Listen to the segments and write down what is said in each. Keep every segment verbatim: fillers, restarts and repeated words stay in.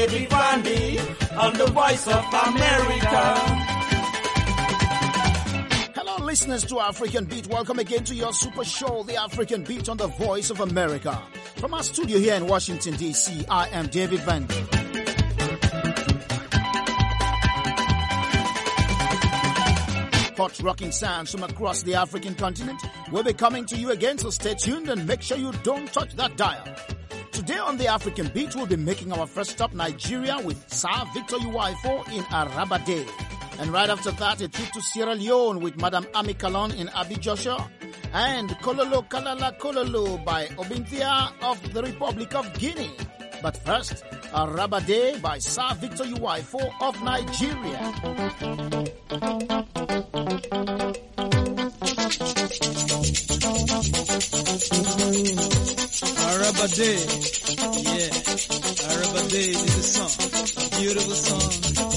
David Vandy on the Voice of America. Hello, listeners to African Beat. Welcome again to your super show, The African Beat on the Voice of America. From our studio here in Washington, D C, I am David Vandy. Hot rocking sounds from across the African continent will be coming to you again, so stay tuned and make sure you don't touch that dial. Today on the African Beat, we'll be making our first stop, Nigeria, with Sir Victor Uwaifo in Arabade. And right after that, a trip to Sierra Leone with Madam Ami Kalon in Abidjosho. And Kololo Kalala Kololo by Obinthia of the Republic of Guinea. But first, Arabade by Sir Victor Uwaifo of Nigeria. Arabade, yeah, Arabade is a song, a beautiful song.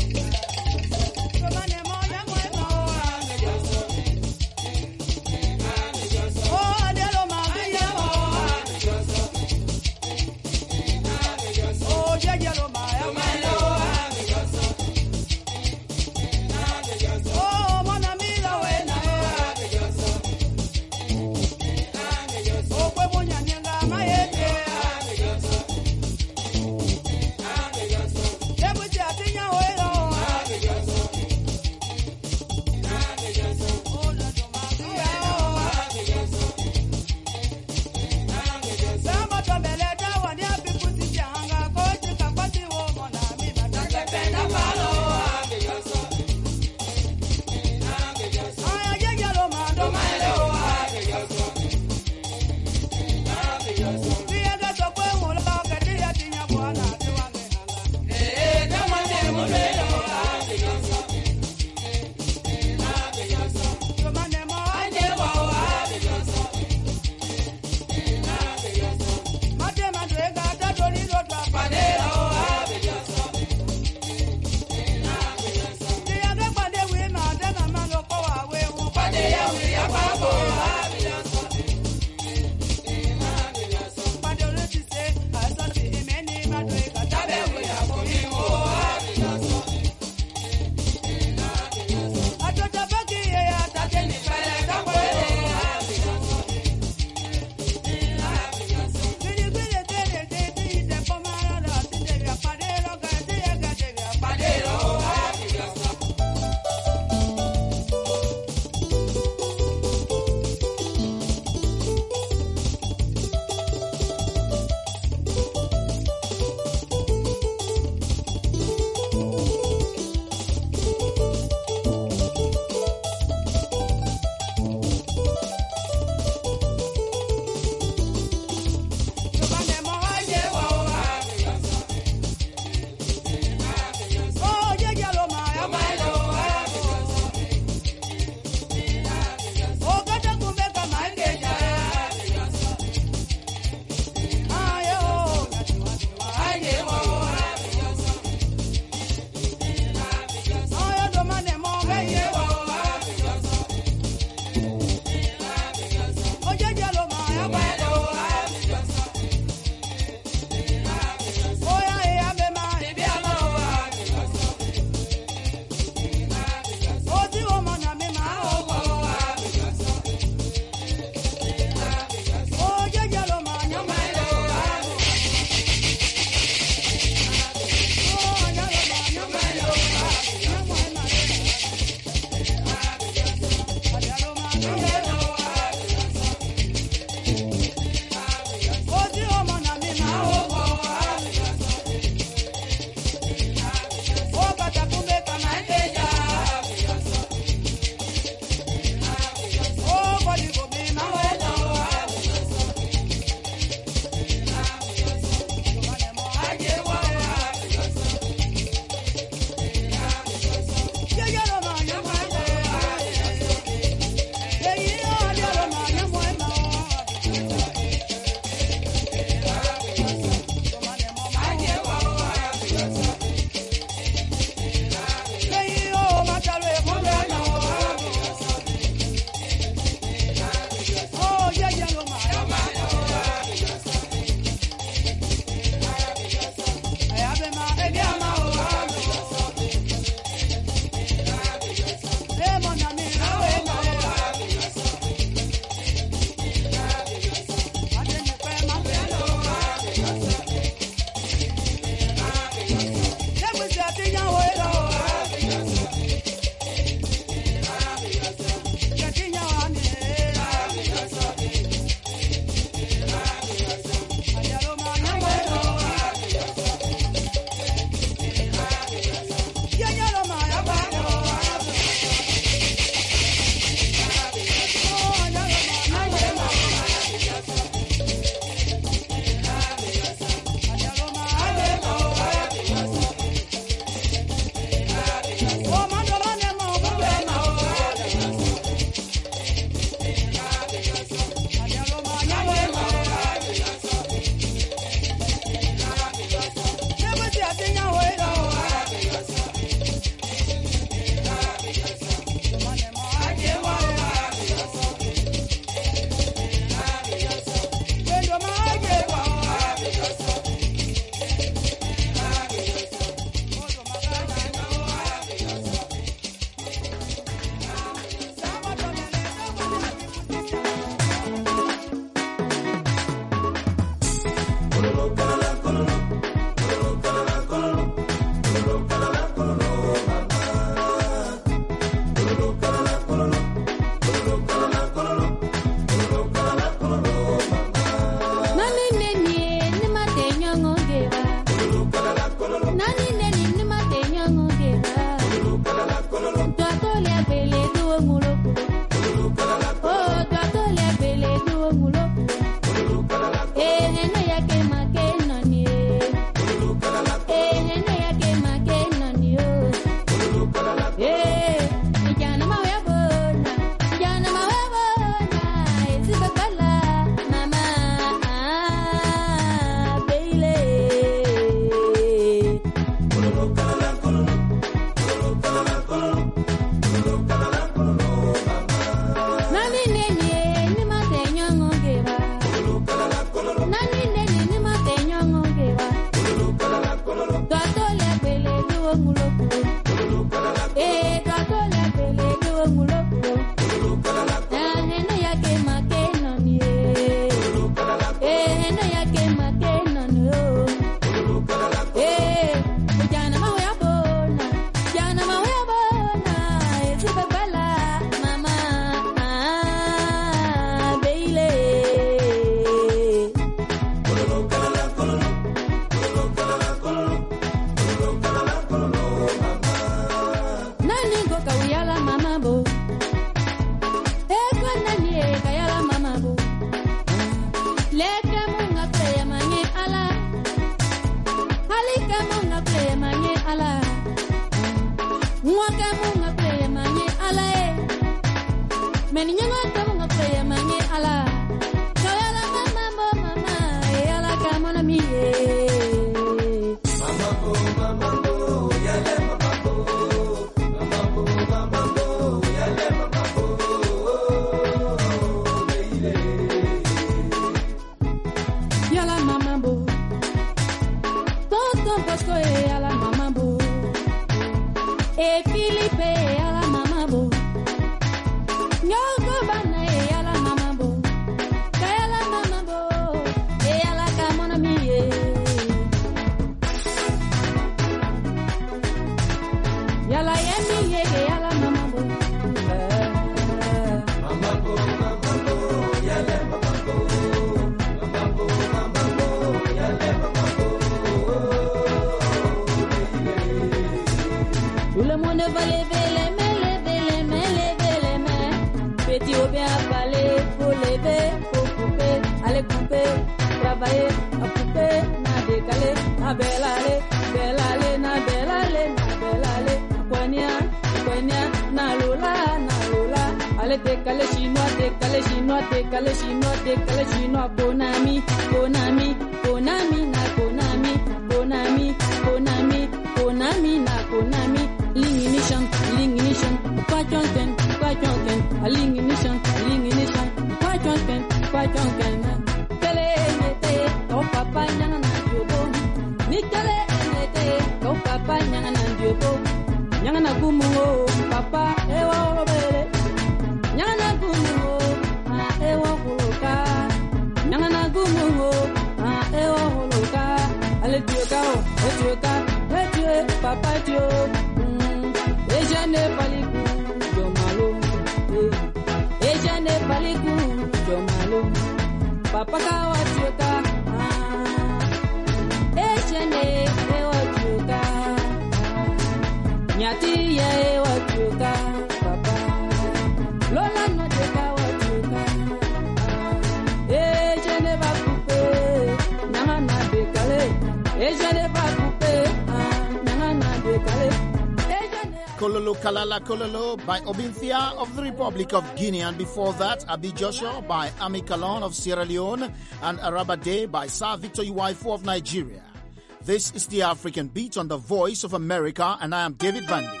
Kololo Kalala Kololo by Obinthia of the Republic of Guinea, and before that, Abi Joshua by Ami Kalon of Sierra Leone, and Araba Day by Sir Victor Uwaifo of Nigeria. This is the African Beat on the Voice of America, and I am David Vandy.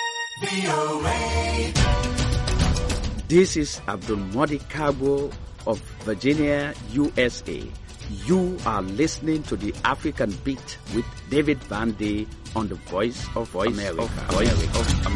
This is Abdul Modi Kabo of Virginia, U S A. You are listening to the African Beat with David Vandy on the Voice of Voice America. Of Voice of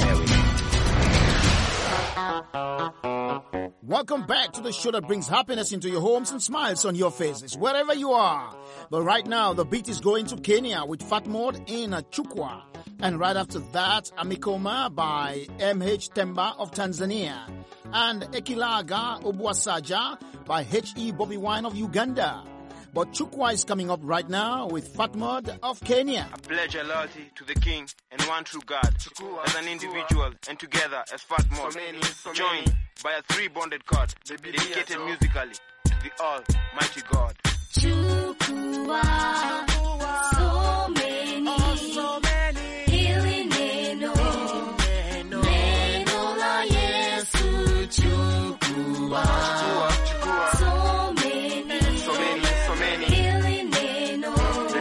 America. Welcome back to the show that brings happiness into your homes and smiles on your faces, wherever you are. But right now, the beat is going to Kenya with Fat Mod in Chukwa. And right after that, Amikoma by M H Temba of Tanzania. And Ekilaga Obuasaja by H E Bobby Wine of Uganda. But Chukwa is coming up right now with Fatmod of Kenya. I pledge a loyalty to the King and one true God, as an individual and together as Fatmod, joined by a three bonded cord, dedicated musically to the Almighty God. Chukua, so many, so many, hili neno, neno la Yesu. Chukua, so many, so many, so many, hili neno,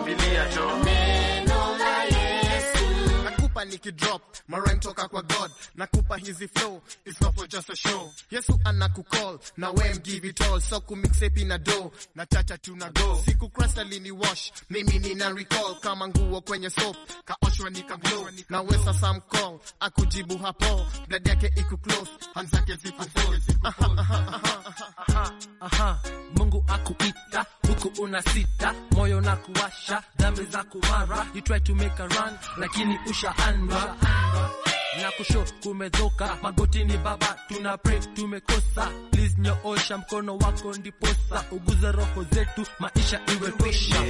neno la Yesu. Nakupa nikidrop, marime toka kwa God. Nakupa hizi flow, it's not for just a show. Yesu anakukall, na we give it all. So kumixepi na do, na chacha tuna go. Siku krasa lini wash, mimi nina recall. Kama nguo kwenye soap, kaoshwa nika glow. Na we sasa mcall, akujibu hapo. Blood yake iku close, hands zake ziku full. Aha, aha, aha, aha. Mungu akuita, huku unasita. Moyo na kuwasha, dhambi za kumara. You try to make a run, lakini ushaanwa. Na kusho kumezoka, magoti ni baba, tuna pray tumekosa. Please nyoosha mkono wako ndiposa, uguze roho zetu, maisha iwe tosha.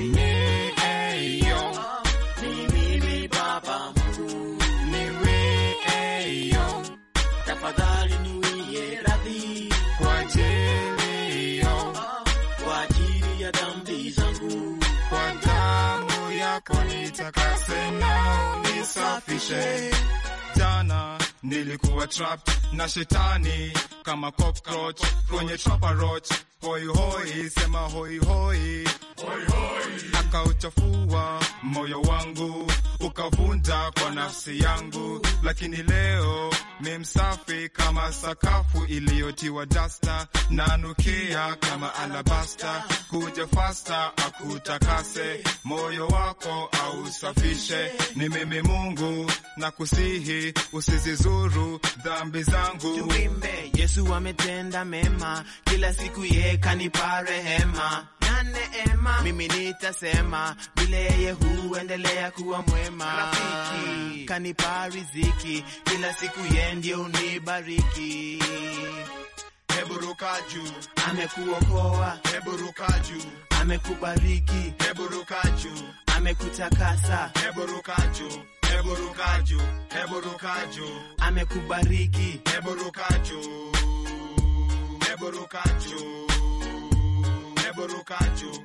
Eyo, mimi ni baba Mungu, niwe eyo, tafadhali niwie radhi kwa ajili yo, kwa ajili ya dhambi zangu, kwa damu yako nitakase na nisafishe. Jana nilikuwa trapped na shetani kama cockroach kwenye trapper roach. Hoi hoi, sema hoi hoi, hoi hoi. Akauchafua moyo wangu, ukavunja kwa nafsi yangu. Lakini leo ni msafi kama sakafu iliyotiwa dasta, nanukia kama alabasta. Kuja fasta akutakase, moyo wako au safishe. Ni mimi Mungu na kusihi, usizizuru dhambi zangu. Tuimbe, Yesu ametenda mema, kila siku ye kanipa rehema na neema. Mimi nitasema, vile yeye huendelea kuwa mwema. Rafiki, kanipa riziki, kila siku ye ndio unibariki. Hebu ruka juu, amekuokoa. Hebu ruka juu, amekubariki. Hebu ruka juu, amekutakasa. Hebu ruka juu, hebu ruka juu, hebu ruka juu, amekubariki. Hebu ruka juu, hebu ruka juu, hebu ruka juu.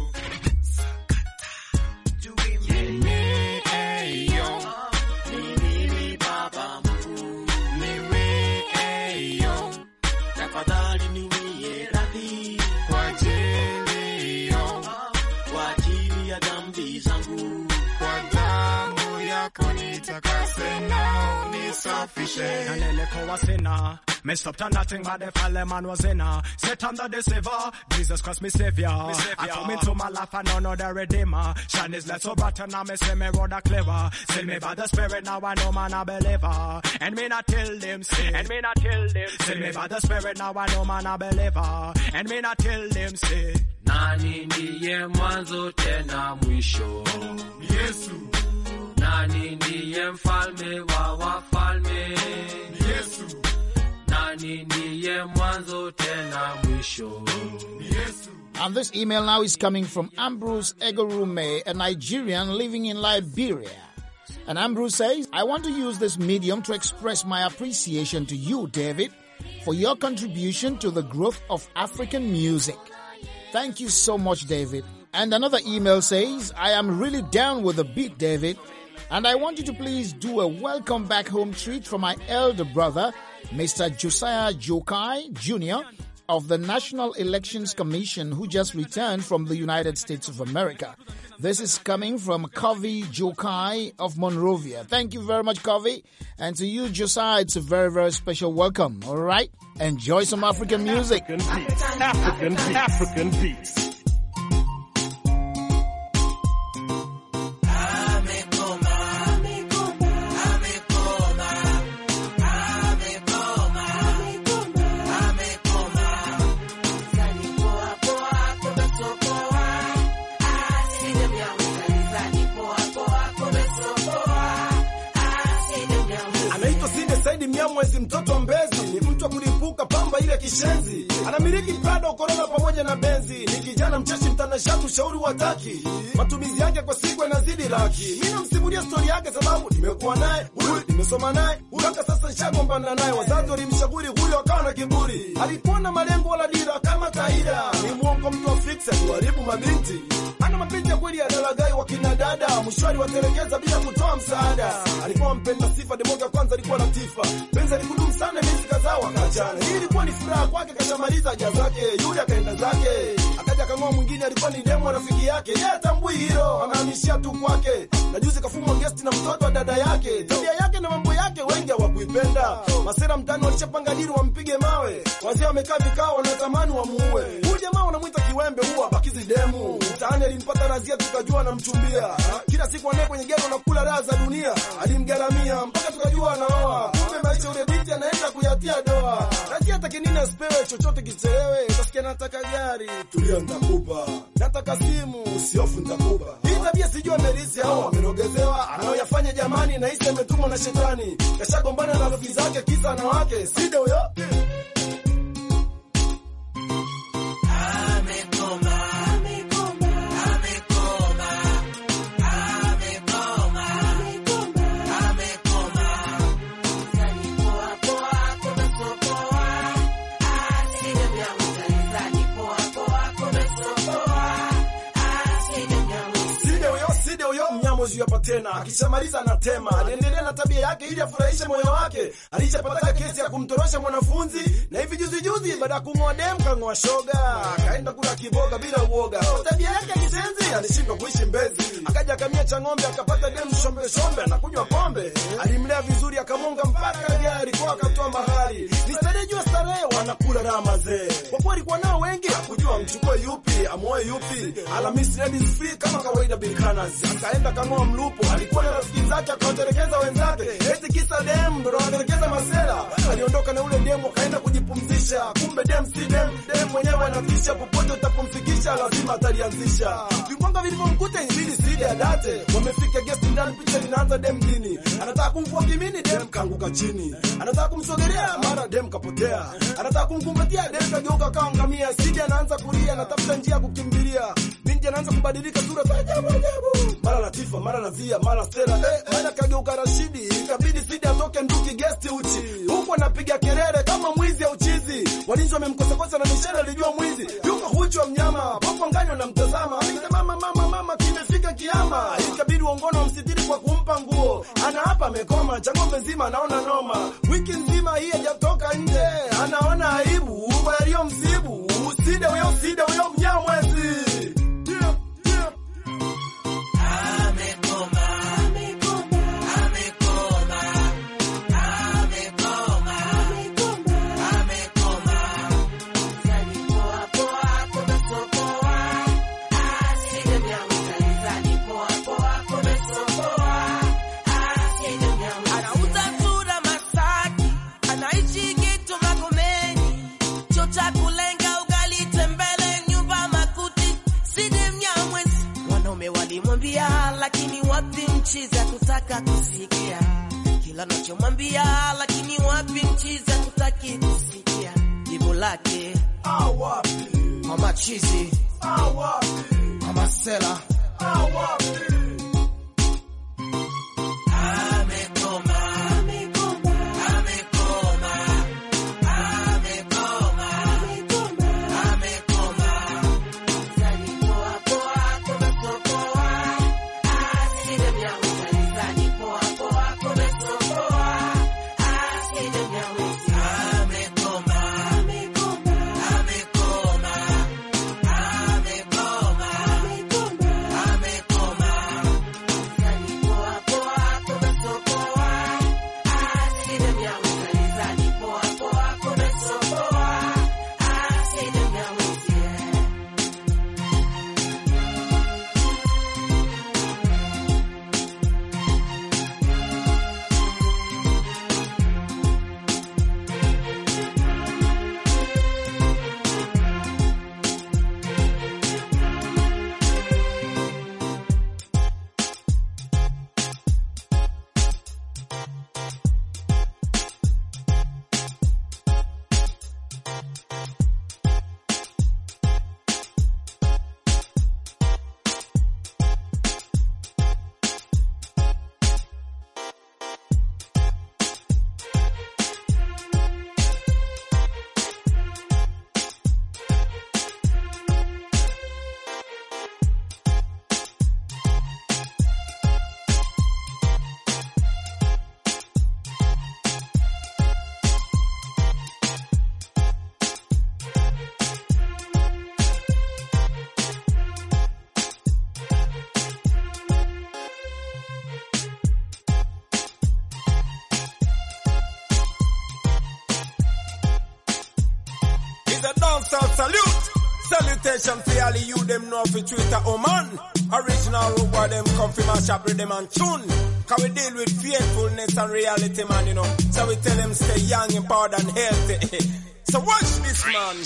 Eyo, mimi ni baba Mungu, niwe eyo, tafadhali niwie radhi kwa ajili yo, kwa ajili ya dhambi zangu, kwa damu yako nitakase na nisafishe. Naneleko wa sinner, messed up to nothing but the fallen man was in her. Satan the deceiver, Jesus Christ me savior. I come into my life and I know the redeemer. Shine his light so bright and now me say me rather clever. Seal me by the spirit, now I know man a believer. And me not tell them say, and me not tell them say. Seal me by the spirit, now I know man a believer. And me not tell them say. Nani ndiye mwanzo tena mwisho? Yesu. Nani ndiye mfalme wa wafalme? Yesu. Nani ndiye mwanzo tena mwisho? Yesu. And this email now is coming from Ambrose Egorume, a Nigerian living in Liberia. And Ambrose says, I want to use this medium to express my appreciation to you, David, for your contribution to the growth of African music. Thank you so much, David. And another email says, I am really down with the beat, David, and I want you to please do a welcome back home treat for my elder brother, Mister Josiah Jokai Junior of the National Elections Commission, who just returned from the United States of America. This is coming from Covey Jokai of Monrovia. Thank you very much, Covey. And to you, Josiah, it's a very, very special welcome. All right? Enjoy some African music. African beats. African beats. African beats. Mwezi mtoto mbezi ni mtu kulipuka pamba ile ya kishenzi. Anamiliki Prado, Corolla pamoja na Benzi. Ni kijana mcheshi, mtanashati, ushauri wataki. Matumizi yake kwa siku yanazidi laki. Mimi namsimulia story yake sababu nimekuwa naye, huyu nimesoma naye, mpaka sasa nishagombana naye. Wazazi walimshauri huyo akawa na kiburi. Alikuwa na malengo wala dira kama kaida. Ni mwongo, mtu wa fix kuharibu mabinti. Ana mapenzi ya kweli ya dalagai wa kina dada. Mshwari watelekeza bila kutoa msaada. Alikuwa mpenda sifa, demoga kwanza alikuwa latifa. Penzi alikudumu sana miezi kadhaa wakaachana. Hii ilikuwa ni furaha kwake, kashamaliza haja zake. Yule akaenda zake. Akaja kang'oa mwingine alikuwa ni demo rafiki yake. Yeye atambui hilo, amehamishia tu kwake. Na juzi kafumwa guest na mtoto wa dada yake. Tabia yake na mambo yake wengi hawakuipenda. Masera mtani walishapanga dili wampige mawe. Wazee wamekaa vikao wanatamani wamuue. Huyu jamaa wanamuita kiwembe, huwa bakizi demu. Mtaani alimpata razia tukajua anamchumbia. Kila siku anaye kwenye gero na kula raha za dunia. Alimgaramia mpaka tukajua anaoa. Kumbe maisha ule binti anaenda kuyatia doa. Razia atake nini asipewe, chochote kichelewe. Utasikia nataka gari, tulia nitakupa. Nataka simu, usiofu nitakupa. Hii tabia sijua merisi au amerogezewa. Anaoyafanya jamani na hisi ametumwa na shetani. Kashagombana na rafiki zake kisa na wake. Side huyo. Hapa tena akishamaliza anatema. Aliendelea na tabia yake ili afurahishe moyo wake. Alishapata kesi ya kumtorosha mwanafunzi, na hivi juzi juzi baada ya kung'oa dem kang'oa shoga. Akaenda kula kiboga bila uoga. Tabia yake ya kisenzi, alishindwa kuishi Mbezi. Akaja kamia cha ng'ombe, akapata dem shombe shombe anakunywa pombe. Alimlea vizuri akamunga mpaka gari kwa akatoa mahali. Ni starehe jua starehe wanakula raha mazee. Kwa kuwa alikuwa nao wengi hakujua mchukue yupi amoe yupi. Alhamisi ladies free kama kawaida bilkanas. Akaenda kang'oa mlupo. Alikuwa na rafiki zake akawaterekeza wenzake. Eti kisa dem ndo anaterekeza masela. Aliondoka na ule demo akaenda kujipumzisha. Kumbe dem si dem, dem mwenyewe anatisha. Popote utapumfikisha lazima atalianzisha. Vikwanga vilivyomkuta inbidi sidi adate. Wamefika guest ndani, picha linaanza dem dini. Anataka kumfua kimini, dem kaanguka chini. Anataka kumsogelea, mara dem kapotea. Anataka kumkumbatia, dem kageuka kama ngamia. Sidi anaanza kulia, anatafuta njia kukimbilia. Binti anaanza kubadilika sura za ajabu ajabu. Mara Latifa, mara Nazia, mara Stella, eh, mara kageuka Rashidi. Ikabidi Sidi atoke nduki guest uchi. Huko anapiga kelele kama mwizi au chizi. Walinzi wamemkosakosa na Michelle alijua mwizi. Yuko huchu wa mnyama, popo ngani wanamtazama. Anaita mama mama mama kimefika kiama. Ikabidi uongono msitiri kwa kumpa nguo. Ana hapa amekoma, cha ng'ombe nzima anaona noma. Wiki nzima hii hajatoka nje. Anaona aibu, walio msibu. Uside huyo, uside huyo mnyamwezi. Lakini wapi mchiza kutaka kusikia kila nachomwambia, lakini wapi mchiza kutaki kusikia jibu lake. Awapi mama chizi, awapi mama Sela, awapi south salute. Salutation for all you them know for Twitter, oh man. Original root boy them come from mash up rhythm and tune. Cause we deal with faithfulness and reality, man, you know. So we tell them stay young, empowered and healthy. So watch this, man.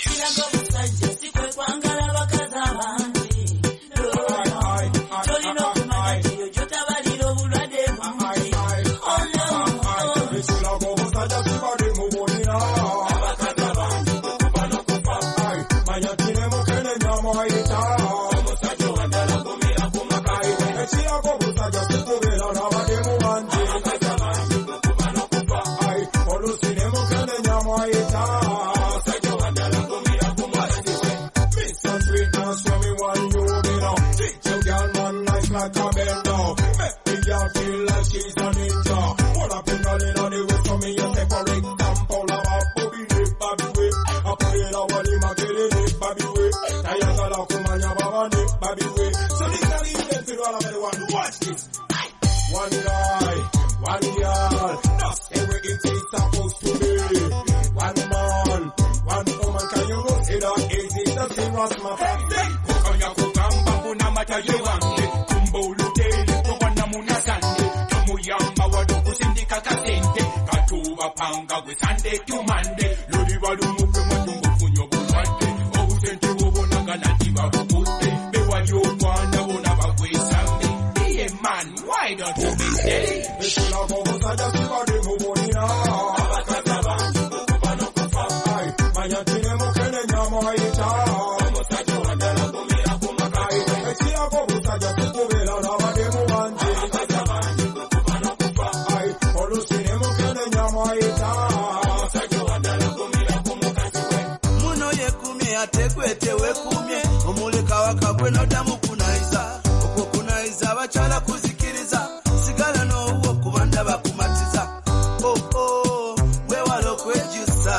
Watch this. One guy, one girl, that's everything is supposed to be. One man, one woman, can you know it all easy? That's the Rasma. Kukanya kukamba kuna matajiwange, kumbulu deli, kubana munasande, tumuyamba wadu kusindika kasente, katuwa panga we Sunday to Monday, lodi wadu mupe matungu kunyo buwate, ohu sente wabona ganatiwa bukute, bewa yokwana wona bagwe Sunday. Man, why don't you be steady? It's not over, so just give a demo money now. Abakazaba, Kubano Kufa, Mayatine Mokene Nyamoita. Mosajo Andela Gomira Kumakai. It's here for Musaja Kubela, Rava Demo Manje. Abakazaba, Kubano Kufa, Olusine Mokene Nyamoita. Mosajo Andela Gomira Kumakai. Muno ye kumi atekwete we kumye. Omulika wakabwe no damu kunaiza. Abachala kuzikiriza sigala n'owo kubanda bakumatiza oh oh wewalo kwejusa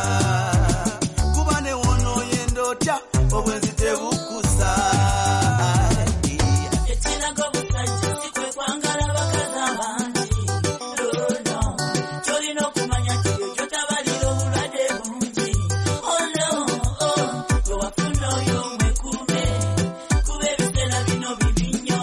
kubane wono yendota obwenzi tebukusa ekirago busajja sikwe kwangala bakaza bangi lono kyolina okumanya kiyo kyotabalira obulwadde bungi oh no oh wewafuna oyo mwekume kuba ebiseera bino bibinyo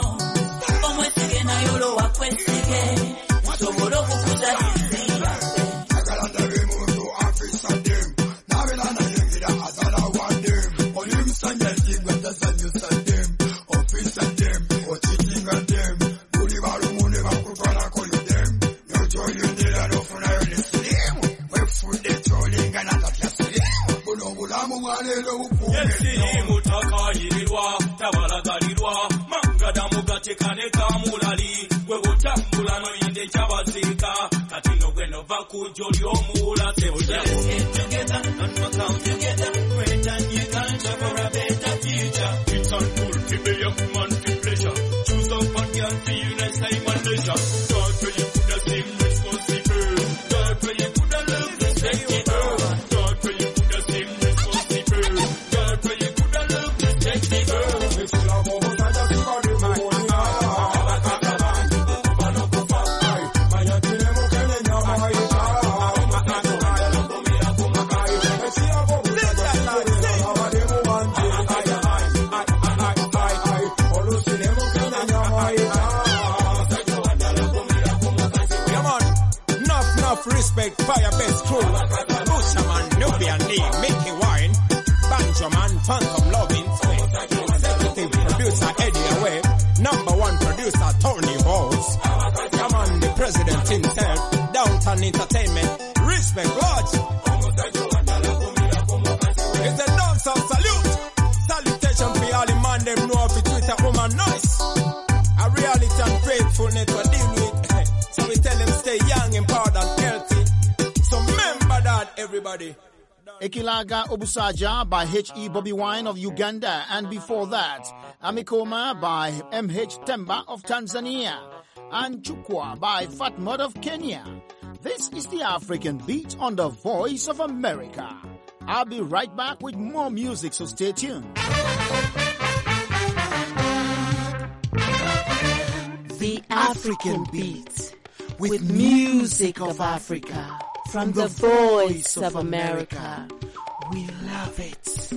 Respect fire best crew. Bushaman, Nubian Lee, Mickey Wine, Banjo Man, Phantom Loving, executive producer Eddie Away, number one producer Tony Halls. Come on, the president himself, Downtown Entertainment. Respect, Lodge. It's a dance of salute. Salutation for all the man them know of Twitter woman nice. A reality and faithfulness we deal with. So we tell them stay young, empowered and healthy. So remember that, everybody. Ekilaga Obusaja by H E Bobby Wine of Uganda, and before that, Amikoma by M H Temba of Tanzania, and Chukwa by Fat Mud of Kenya. This is the African Beat on the Voice of America. I'll be right back with more music, so stay tuned. The African Beat, with music of Africa, from the Voice of America. We love it.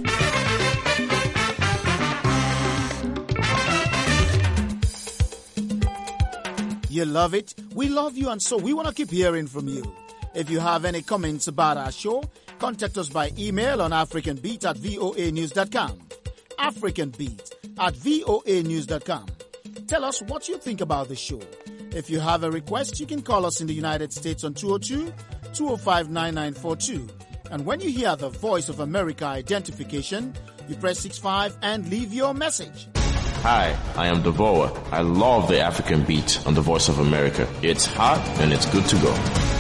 You love it? We love you, and so we want to keep hearing from you. If you have any comments about our show, contact us by email on africanbeat at voa news dot com. africanbeat at voa news dot com. Tell us what you think about the show. If you have a request, you can call us in the United States on two oh two, two oh five, nine nine four two. And when you hear the Voice of America identification, you press six five and leave your message. Hi, I am Devoa. I love the African beat on the Voice of America. It's hot and it's good to go.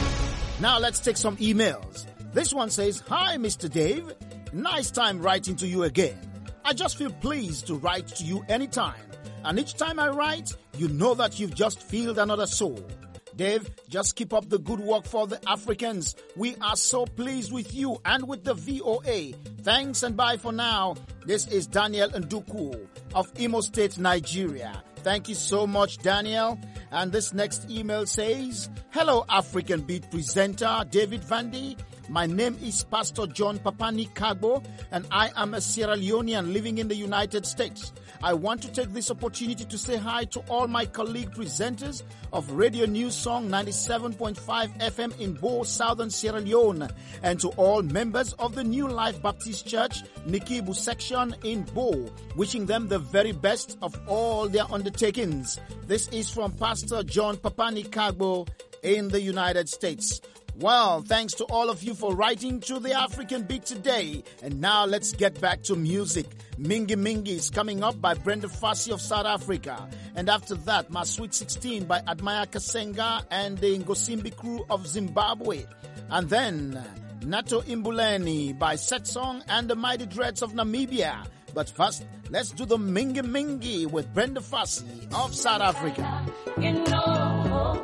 Now let's take some emails. This one says, "Hi, Mister Dave. Nice time writing to you again. I just feel pleased to write to you anytime. And each time I write, you know that you've just filled another soul. Dave, just keep up the good work for the Africans. We are so pleased with you and with the V O A. Thanks and bye for now. This is Daniel Nduku of Imo State, Nigeria." Thank you so much, Daniel. And this next email says, "Hello, African Beat presenter David Vandy. My name is Pastor John Papani Kagbo, and I am a Sierra Leonean living in the United States. I want to take this opportunity to say hi to all my colleague presenters of Radio News Song ninety-seven point five F M in Bo, Southern Sierra Leone, and to all members of the New Life Baptist Church, Nikibu section in Bo, wishing them the very best of all their undertakings. This is from Pastor John Papani Kagbo in the United States." Well, thanks to all of you for writing to the African Beat today. And now let's get back to music. Mingi Mingi is coming up by Brenda Fassie of South Africa. And after that, My Sweet sixteen by Admire Kasenga and the Ngosimbi crew of Zimbabwe. And then Nato Imbuleni by Set Song and the Mighty Dreads of Namibia. But first, let's do the Mingi Mingi with Brenda Fassie of South Africa. You know,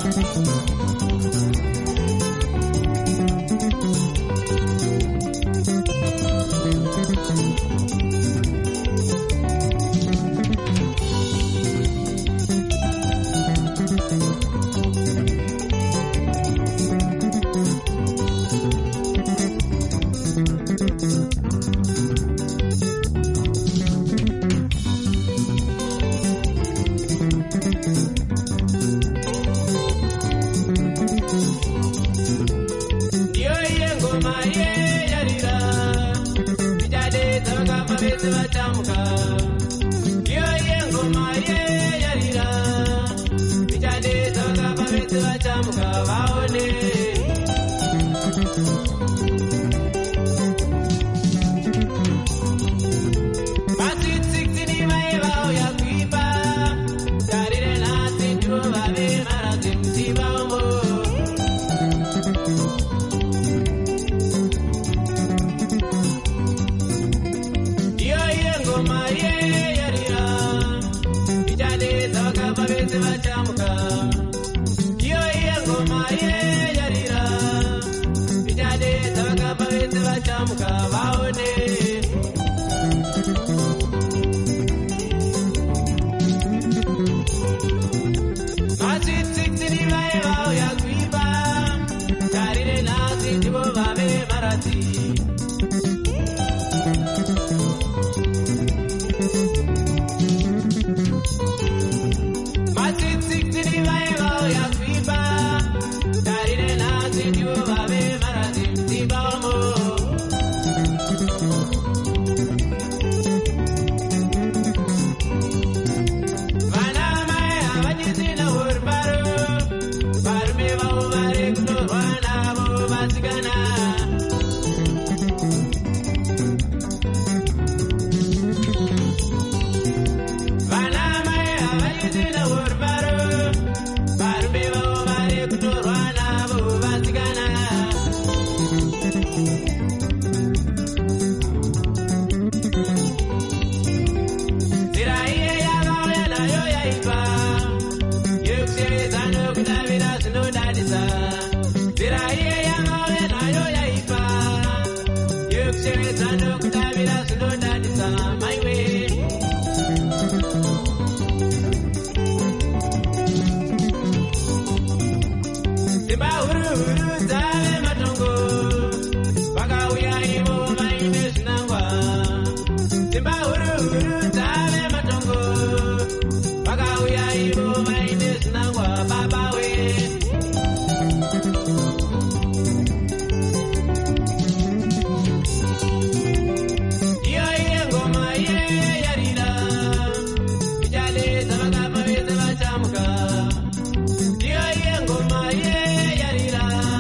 Yarira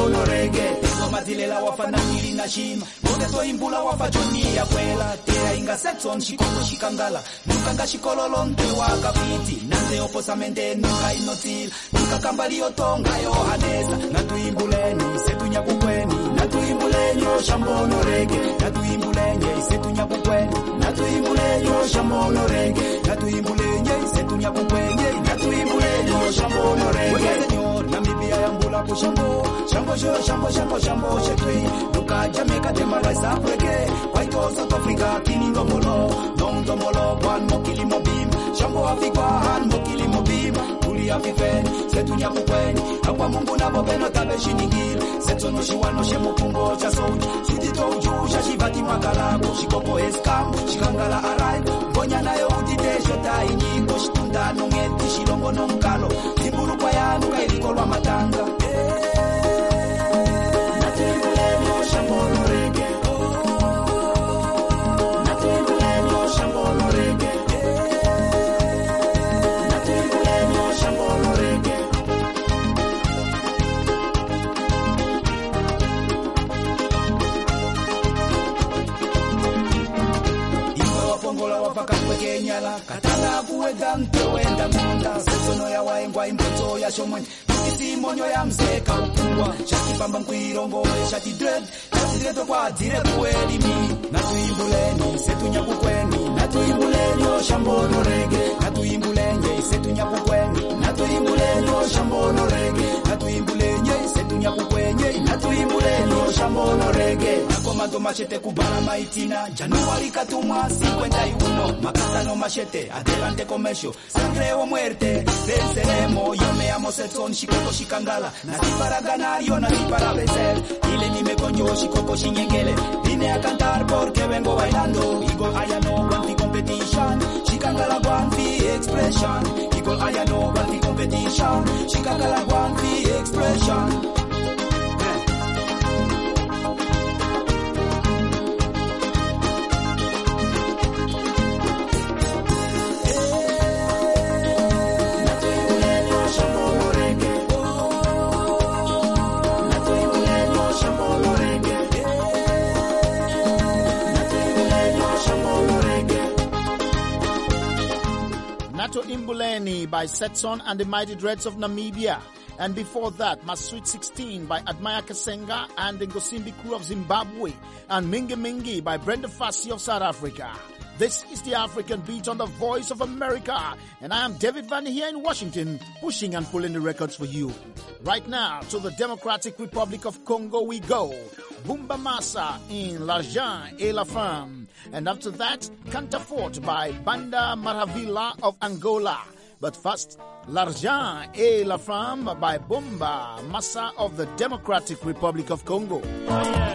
shambono rege Tizo matilela wafana nili na shima Mone to imbula wafa joni ya kwela Tea inga setson shikoko shikangala Nukanga shikololonte waka piti Nante oposamente nuka inotil Nuka kambali otonga yohanesa Natu imbuleni setu nyakukweni Natu imbuleni o shambono rege Natu imbuleni setu nyakukweni Natu imbuleni o shambono rege Natu imbuleni setu nyakukweni Natu imbuleni o shambono rege Wega senyor Namibia yambula ku shambo Shambo sho shambo shambo shambo shetui Luka Jamaica tema rise up reggae White House South Africa kini ndomolo Nong ndomolo Kwan mokili mobim Shambo Afrika han mokili mobim Kuli afifen Setu nyakukweni Akwa mungu na bobeno tabe shinigil Setu no shiwano shemo pungo cha soji Sudito uju shashivati makalako Shikoko eskam Shikangala arrive Konya na yo utite shota inyiko Shitunda nongeti shilongo nongkalo Timburu kwa yanu kairiko lwa matanga Natu imbuleni o shambono rege Natu imbuleni o shambono rege Natu imbuleni o shambono rege Pongola wafaka kweke nyala Katala kuwega mtewenda munda Sesono ya waengwa impoto ya shomwen Kisi monyo ya mzeka ukungwa Shati pamba mkuirongo shati dread Shati dredo kwa dire kueli mi Natu imbuleni setu nyakukweni Natu imbuleni o shambono rege Natu imbuleni setu nyakukweni Natu imbuleni o shambono rege Natu imbuleni setu nyakukweni Natu imbuleni o shambono rege Nakomando machete kubana maitina Januari katumwa cincuenta y uno Makata no machete, adelante comercio Sangre o muerte, venceremos Yo me amo Setson, Shikoko Shikangala Nací para ganar, yo nací para vencer Dile ni me coño, Shikoko Shinyengele Vine a cantar porque vengo bailando Eagle I know one fi competition Shikangala one fi expression Eagle I know one fi competition Shikangala one fi expression Nato Imbuleni by Setson and the Mighty Dreads of Namibia. And before that, My Sweet sixteen by Admire Kasenga and the Ngosimbi crew of Zimbabwe. And Mingi Mingi by Brenda Fassi of South Africa. This is the African Beat on the Voice of America. And I am David Van here in Washington, pushing and pulling the records for you. Right now, to the Democratic Republic of Congo we go. Bumba Masa in L'Argent et la Femme. And after that, Cantafort by Banda Maravilla of Angola. But first, L'Argent et la Femme by Bumba Masa of the Democratic Republic of Congo. Oh, yeah.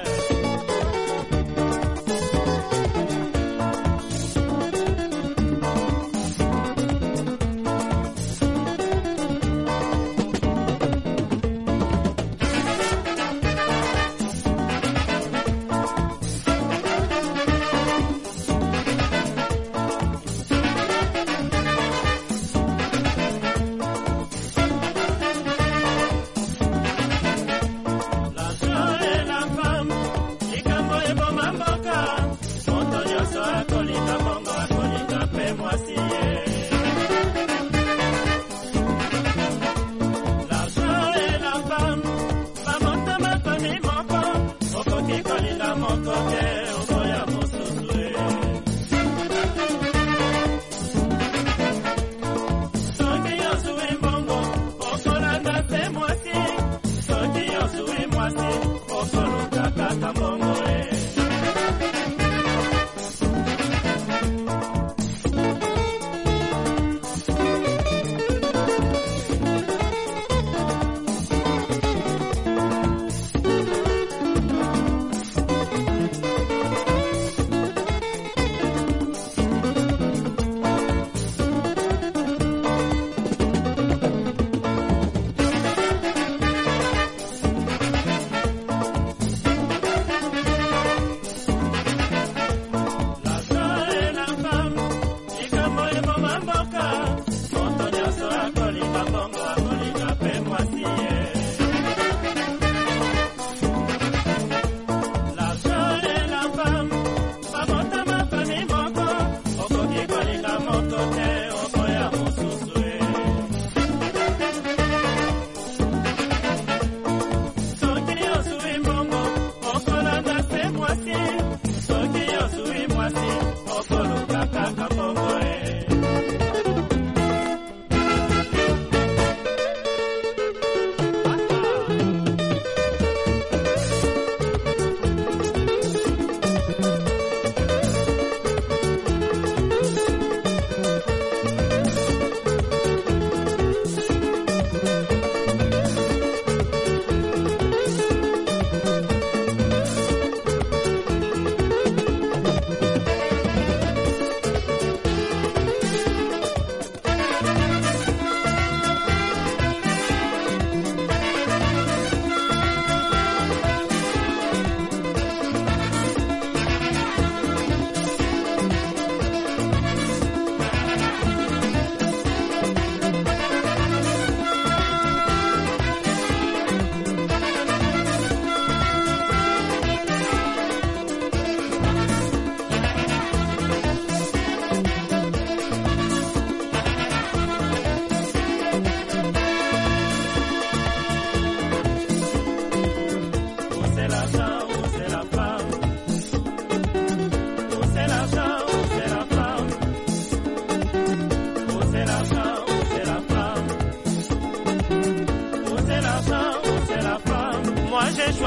La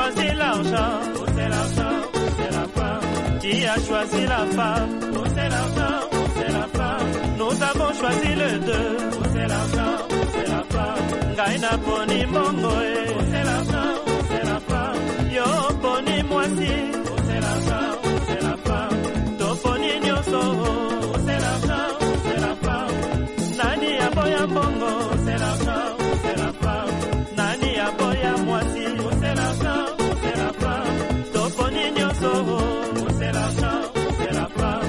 choisi l'argent, oh c'est l'argent, oh c'est la femme. Qui a choisi la femme, oh c'est l'argent, oh c'est la femme. Nous avons choisi les deux, oh c'est l'argent, oh c'est la femme. Gaina poni mongo, oh c'est l'argent, oh c'est la femme. Yo poni moisi, oh c'est l'argent, oh c'est la femme. To poni nyoso, oh c'est l'argent, oh c'est la femme. Nani aboya mongo, oh c'est l'argent, oh c'est la femme. Nani aboya moisi, oh c'est l'argent, oh c'est la femme. To poni nyoso, oh c'est l'argent, oh c'est la femme.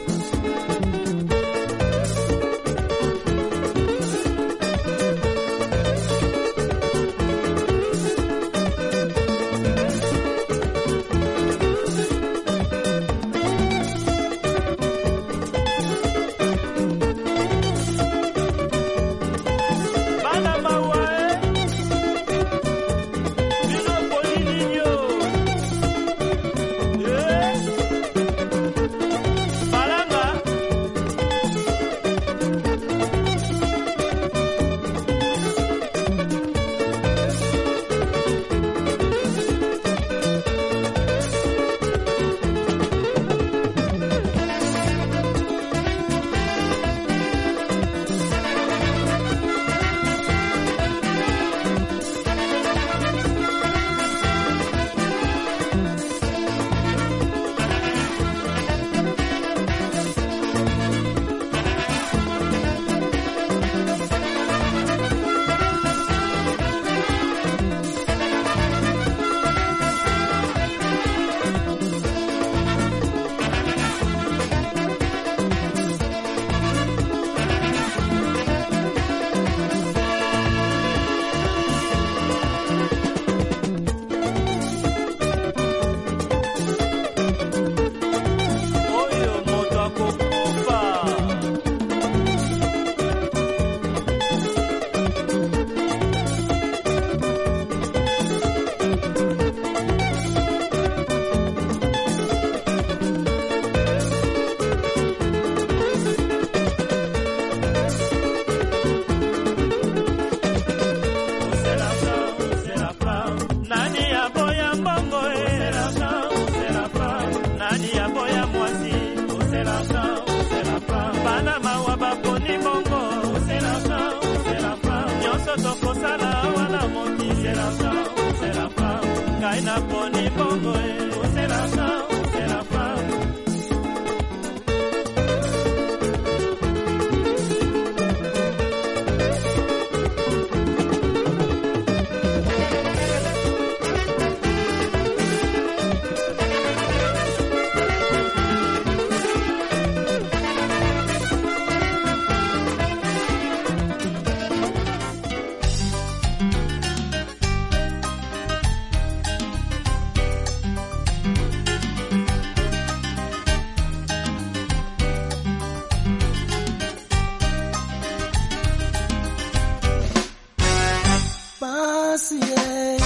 Passei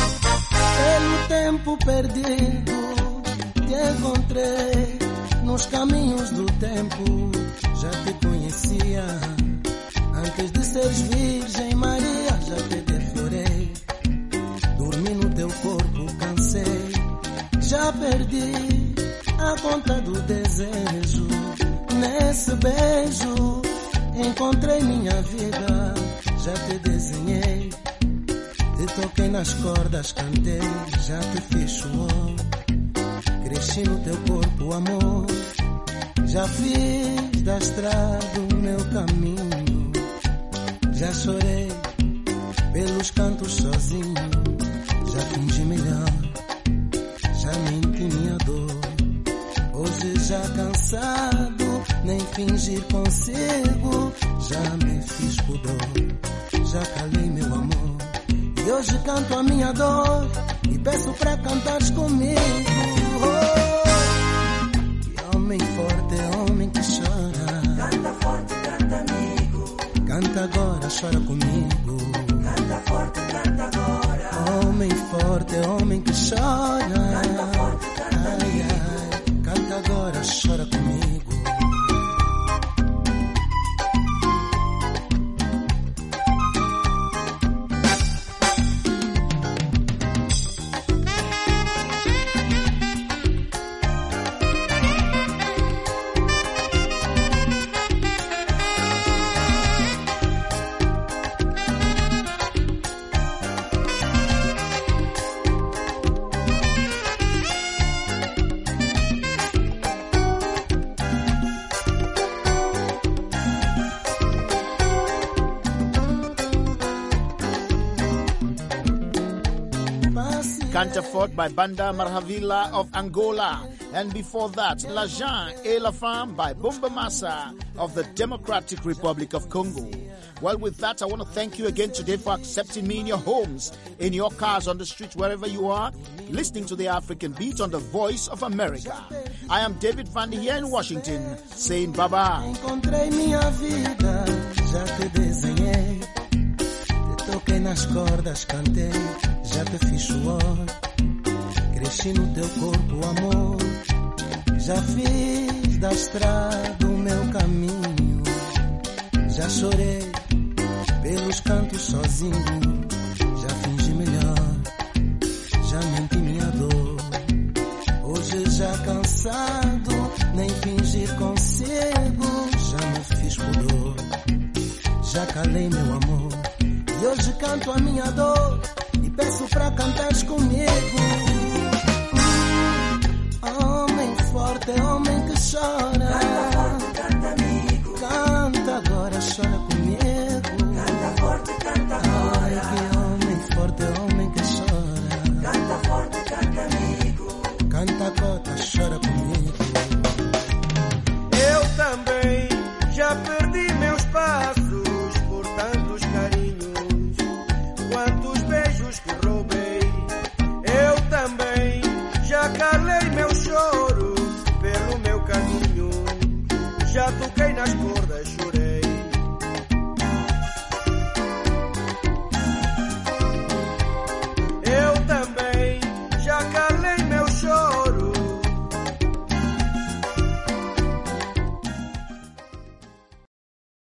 pelo tempo perdido, te encontrei nos caminhos do tempo. Já te conhecia antes de seres Virgem Maria, já te deflorei. Dormi no teu corpo, cansei, já perdi a conta do desejo. Nesse beijo encontrei minha vida, já te desenhei. Te toquei nas cordas, cantei, já te fiz suor. Cresci no teu corpo, amor. Já fiz da estrada o meu caminho. Já chorei pelos cantos sozinho. Já fingi melhor, já menti minha dor. Hoje já cansado, nem fingir consigo. Já me fiz pudor, já calei meu amor. E hoje canto a minha dor e peço pra cantares comigo. Oh, que homem forte é homem que chora. Canta forte, canta amigo. Canta agora, chora comigo. Canta forte, canta agora. Homem forte é homem que chora. Canta forte, canta ai, ai, canta agora, chora comigo. Cantafort by Banda Marhavila of Angola. And before that, La Jean et la Femme by Bumba Massa of the Democratic Republic of Congo. Well, with that, I want to thank you again today for accepting me in your homes, in your cars, on the streets, wherever you are, listening to the African Beat on the Voice of America. I am David Van here in Washington, saying bye-bye. Encontrei minha vida, já te desenhei. Te toquei nas cordas, cantei, já te fiz suor. Cresci no teu corpo, amor. Já fiz da estrada o meu caminho. Já chorei pelos cantos sozinho, já fingi melhor, já menti minha dor. Hoje já cansado, nem fingir consigo, já me fiz pudor, já calei meu amor. E hoje canto a minha dor e peço pra cantares comigo. Homem forte, homem que chora, canta, canta amigo, canta agora, chora